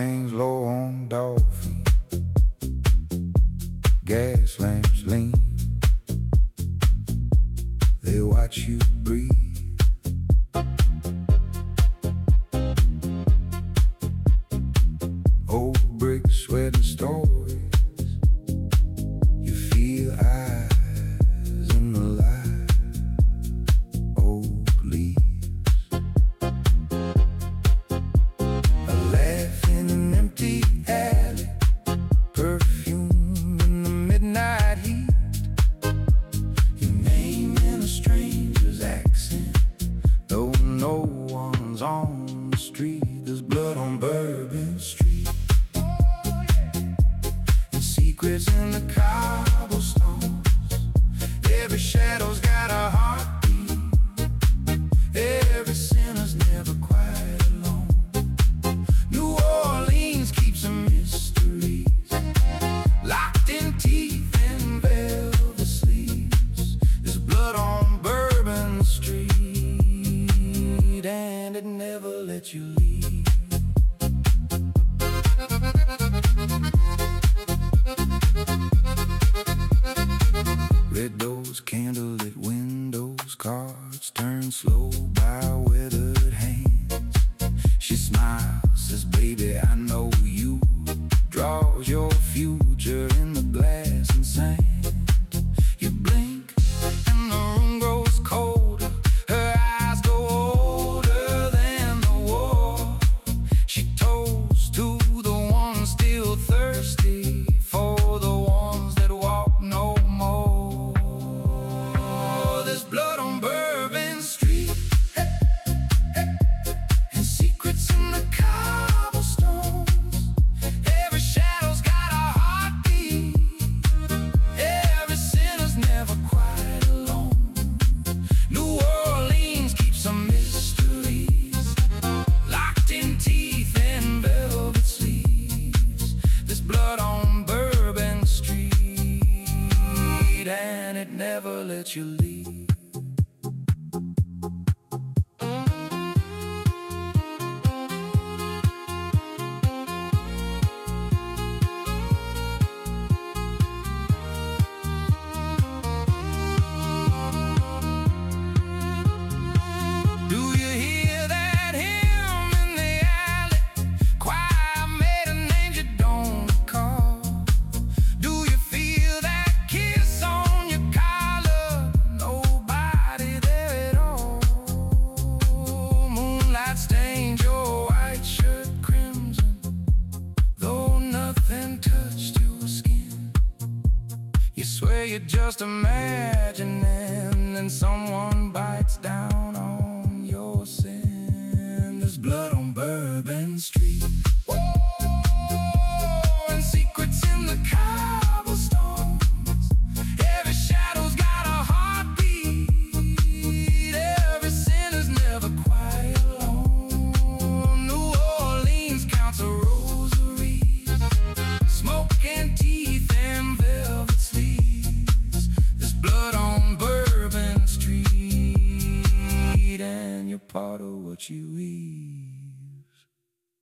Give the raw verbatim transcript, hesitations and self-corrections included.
hangs low on dolphin. Gas lamps lean, they watch you breathe. Old bricks sweating stories, you feel eyes in the light. Old leaves, a laugh in an empty alley, perfume in the midnight heat. Your name in a stranger's accent, though no one's on the street. There's blood on Bourbon Street, secrets in the cobblestones. Every shadow's got a heartbeat. Every sinner's never quite alone. New Orleans keeps some mysteries, locked in teeth and velvet sleeves. There's blood on Bourbon Street, and it never lets you leave. Red doors, candlelit windows, cards turn slow by weathered hands. She smiles, says, baby, I know you. Draws your future in the glass and sand. You blink and the room grows colder. Her eyes go older than the war. She toasts to the ones still thirsty, for the ones that walk no more. There's blood on Bourbon Street, hey, hey, and secrets in the cobblestones. Every shadow's got a heartbeat. Every sinner's never quite alone. New Orleans keeps some mysteries, locked in teeth and velvet sleeves. There's blood on Bourbon Street, and it never lets you leave. Do you hear that hymn in the alley? Choir made of names you don't recall. Do you feel that kiss on your collar? Nobody there at all. Moonlight stained your white shirt crimson, though nothing touched your skin. You swear you're just imagining, and someone bites down on your sin. There's blood on Bourbon Street, and secrets in the cobblestones. Every shadow's got a heartbeat. Every sinner's never quite alone. New Orleans counts her rosaries, smoke and teeth and velvet sleeves. There's blood on Bourbon Street, and you're part of what you